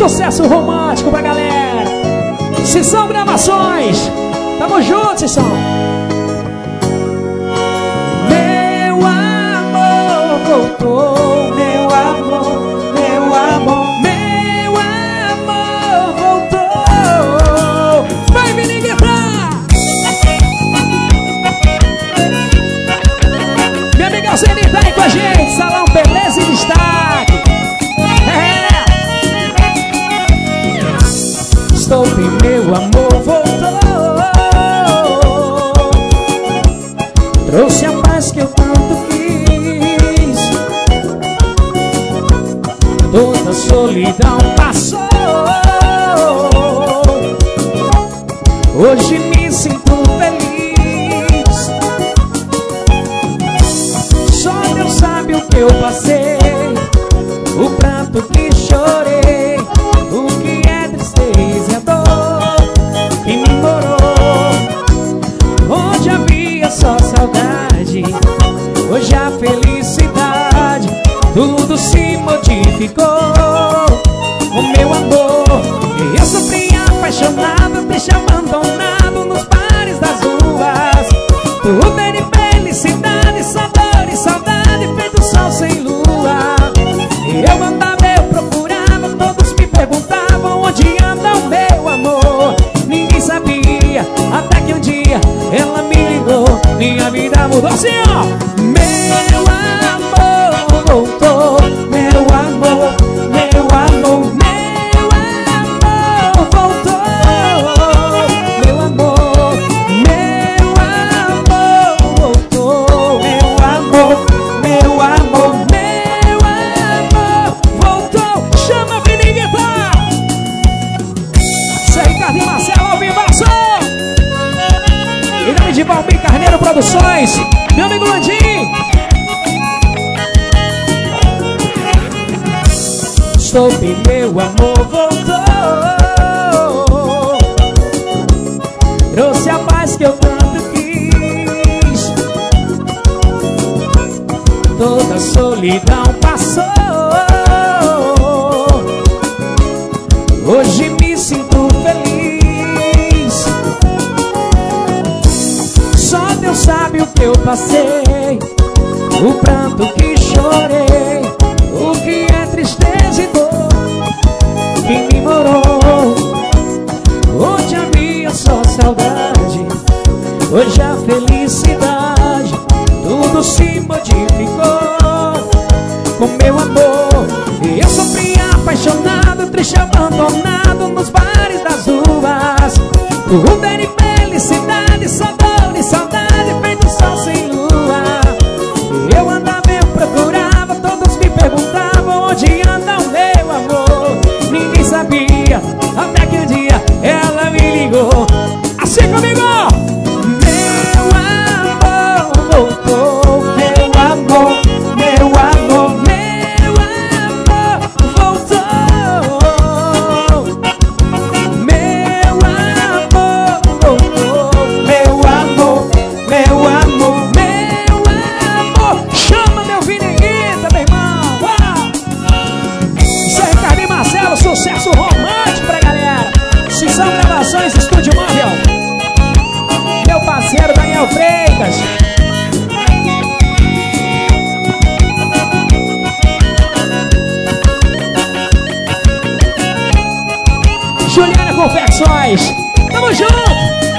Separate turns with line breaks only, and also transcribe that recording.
sucesso romântico pra galera. Sessão Gravações. Tamo junto, Sessão.
Meu amor voltou, meu amor, meu amor, meu amor voltou.
Vai, Vini Guitar. Minha amiga Zeli tá aí com a gente. Salão Beleza e Destaque.
Estou bem, meu amor voltou. Trouxe a paz que eu tanto quis. Toda a solidão passou. Hoje me sinto feliz. Só Deus sabe o que eu passei, o pranto que chorei, o que é tristeza e a dor que me morou. Onde havia só saudade, hoje a felicidade, tudo se modificou. O meu amor, eu sofri apaixonado, deixa abandonado nos bares das ruas. Tudo era felicidade, só dor e saudade, feito sol sem lua. Eu andava, eu procurava, todos me perguntavam onde anda o meu amor. Ninguém sabia, até que um dia ela me ligou, minha vida mudou assim, ó. Meu amor voltou, meu amor, meu amor, meu amor voltou. Meu amor, meu amor voltou. Meu amor, meu amor, meu amor voltou. Chama a Vini Guitar.
Isso aí, Carlinhos Marcelo, ao vivaço. Em nome de Valmir Carneiro Produções, meu amigo Landim.
Estou bem, meu amor voltou. Trouxe a paz que eu tanto quis. Toda a solidão passou. Hoje me sinto feliz. Só Deus sabe o que eu passei, o pranto que chorei, o que é tristeza e dor que me morou. Onde havia só saudade, hoje a felicidade, tudo se modificou. Com meu amor, eu sofri apaixonado, triste abandonado nos bares das ruas. Tudo era felicidade, só dor e saudade, feito sol sem lua. Eu andava, eu procurava, todos me perguntavam onde anda o meu amor. Ninguém sabia, até que um dia ela me ligou,
Assim comigo.
meu amor voltou. Meu amor, meu amor, meu amor voltou. Meu amor voltou. Meu amor, meu amor, meu amor.
Chama meu Vini Guitar, meu irmão. Uau. Isso aí, Carlinhos Marcelo, sucesso romântico pra galera. Sessão Gravações, Estúdio Móvel. Meu parceiro Daniel Freitas. Juliana Confecções. Tamo junto.